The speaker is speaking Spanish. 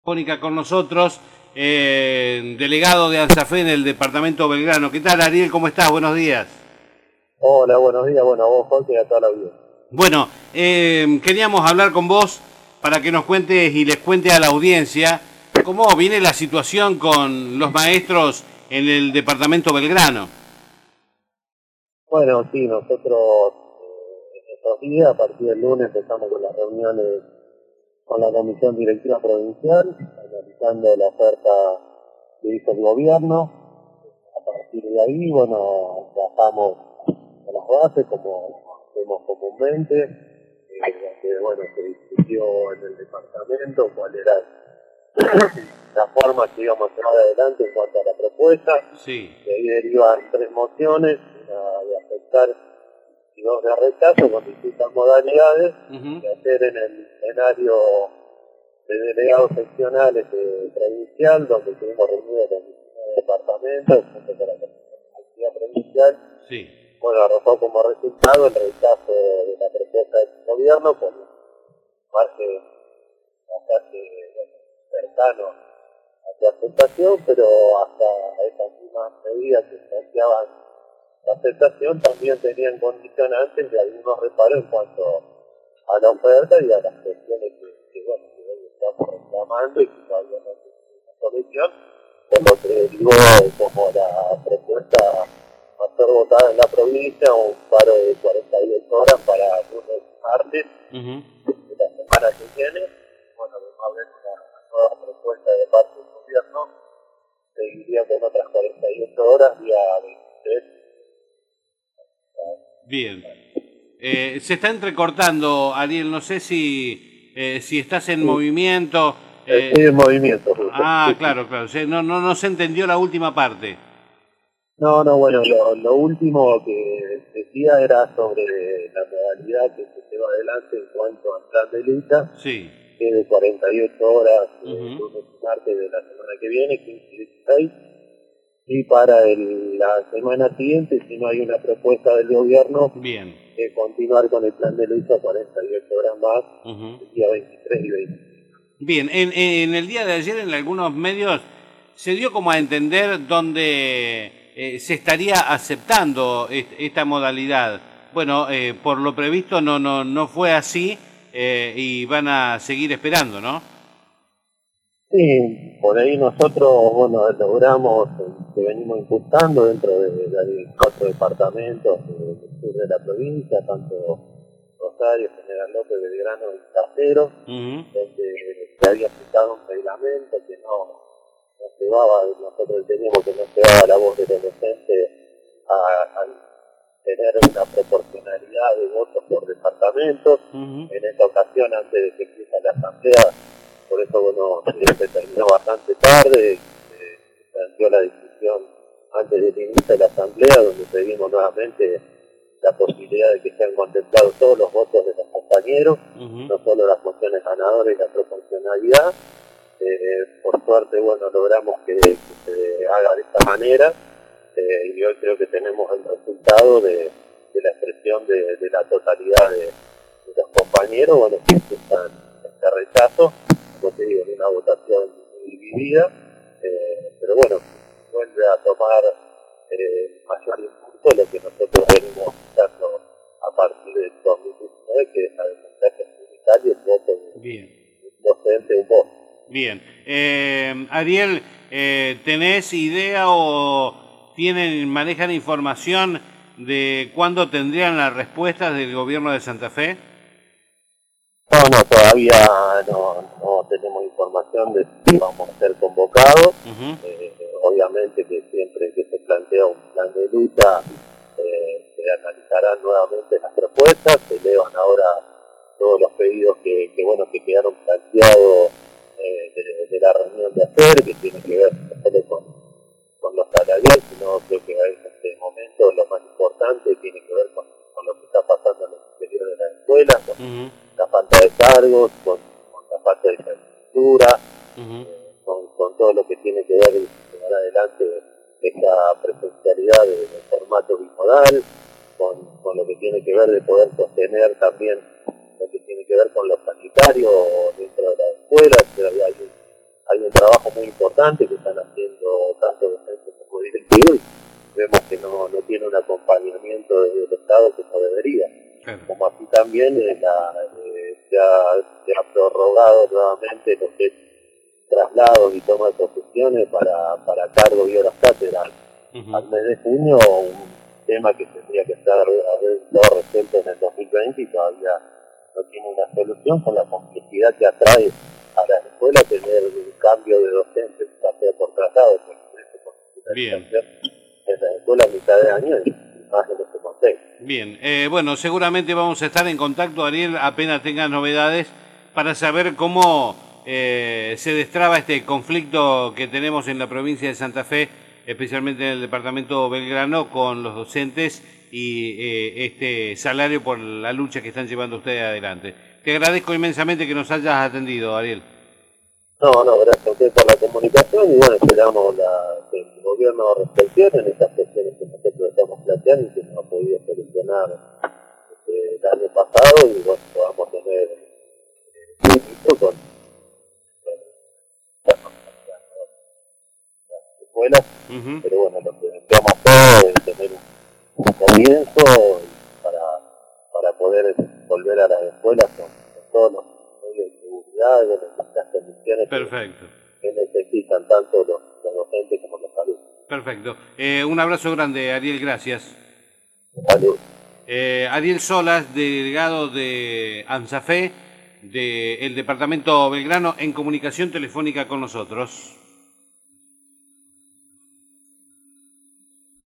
Telefónica con nosotros, delegado de ANSAFE en el departamento Belgrano. ¿Qué tal, Ariel? ¿Cómo estás? Buenos días. Hola, buenos días. Bueno, a vos, Jorge, y a toda la vida. Bueno, queríamos hablar con vos para que nos cuentes y les cuente a la audiencia cómo viene la situación con los maestros en el departamento Belgrano. Bueno, sí, nosotros en estos días, a partir del lunes, empezamos con las reuniones con la Comisión Directiva Provincial, analizando la oferta que hizo el gobierno. A partir de ahí, bueno, trabajamos con las bases, como hacemos comúnmente, donde, bueno, se discutió en el departamento cuál era la forma que íbamos a llevar adelante en cuanto a la propuesta. Sí. De ahí derivan 3 mociones, una de aceptar y 2 de rechazo, con distintas modalidades, de hacer en el escenario de delegados seccionales provincial, donde estuvimos reunidos con el departamento, junto con la Comisión Provincial. Sí. Bueno, arrojó como resultado el rechazo de la propuesta del gobierno por margen bastante cercano a la aceptación, pero hasta esas mismas medidas que planteaban la aceptación también tenían condicionantes de algunos reparos en cuanto a la oferta y a las cuestiones que bueno, que hoy estamos reclamando y que todavía no tienen una solución, por lo que derivó como la propuesta va a ser votada en la provincia un paro de 48 horas para lunes y martes de la semana que viene. Bueno, va a haber una nueva propuesta de parte del gobierno, seguiría con otras 48 horas día 23. Bien. Se está entrecortando, Ariel, no sé si estás en movimiento. Estoy en movimiento. Justo. Claro. No se entendió la última parte. No, bueno, lo último que decía era sobre la modalidad que se lleva adelante en cuanto al plan de lucha, que es de 48 horas, lunes y martes de la semana que viene, 15 y 16. Y para la semana siguiente, si no hay una propuesta del gobierno, continuar con el plan de lucha 48 horas más, el día 23 y 25. Bien, en el día de ayer en algunos medios se dio como a entender donde se estaría aceptando esta modalidad. Bueno, por lo previsto no fue así y van a seguir esperando, ¿no? Sí, por ahí nosotros, bueno, logramos que venimos impulsando dentro de 4 departamentos del sur de la provincia, tanto Rosario, General López, Belgrano y Castero, donde se había citado un reglamento que no llevaba, nosotros entendíamos que no llevaba la voz del docente a tener una proporcionalidad de votos por departamentos. En esta ocasión, antes de que empiece la asamblea, por eso, bueno, se terminó bastante tarde, se planteó la discusión antes del inicio de la asamblea, donde pedimos nuevamente la posibilidad de que sean contemplados todos los votos de los compañeros, no solo las mociones ganadoras y la proporcionalidad. Por suerte, bueno, logramos que se haga de esta manera, y hoy creo que tenemos el resultado de la expresión de la totalidad de los compañeros, bueno, que están este rechazo, como te digo, en una votación dividida, pero bueno, vuelve a tomar mayor impulso lo que nosotros venimos escuchando a partir del 2019, que es la democracia sindical y el voto del docente, un voto. Bien. Ariel, ¿tenés idea o manejan información de cuándo tendrían las respuestas del gobierno de Santa Fe? No, todavía no tenemos información de si vamos a ser convocados. Obviamente que siempre que se plantea un plan de lucha, se analizarán nuevamente las propuestas, se elevan ahora todos los pedidos que quedaron planteados de la reunión de ayer, que tiene que ver no solo con los salariales, sino creo que en este momento lo más importante tiene que ver con lo que está pasando en el interior de las escuelas, con la falta de cargos, con la falta de infraestructura, con todo lo que tiene que ver llevar adelante esta presencialidad de formato bimodal, con lo que tiene que ver de poder sostener también lo que tiene que ver con los sanitarios dentro de la escuela, que hay trabajo muy importante que están haciendo tanto docentes como directivos. Vemos que no tiene un acompañamiento desde el Estado que no debería. Claro. Como así también se ha prorrogado nuevamente lo que es traslados y toma de posesiones para cargo y horas cátedras. Al mes de junio, un tema que tendría que estar resuelto en el 2020 y todavía no tiene una solución, con la complejidad que atrae a la escuela tener un cambio de docentes, ya sea por tratado, por Bien. en la escuela a mitad de año y más de lo que conté. Bien, bueno, seguramente vamos a estar en contacto, Ariel, apenas tengas novedades, para saber cómo se destraba este conflicto que tenemos en la provincia de Santa Fe, especialmente en el departamento Belgrano, con los docentes y este salario por la lucha que están llevando ustedes adelante. Te agradezco inmensamente que nos hayas atendido, Ariel. No, gracias a usted por la comunicación y bueno, esperamos que el gobierno reflexione en estas cuestiones que nosotros estamos planteando y que no ha podido solucionar el año pasado y bueno, podamos tener éxito con las escuelas, pero bueno, lo que deseamos todos es tener un comienzo para poder volver a las escuelas con todos los medios de seguridad, con las condiciones que necesitan tanto los docentes como los alumnos. Perfecto. Un abrazo grande, Ariel, gracias. Salud. Ariel Solas, delegado de ANSAFE, del departamento Belgrano, en comunicación telefónica con nosotros.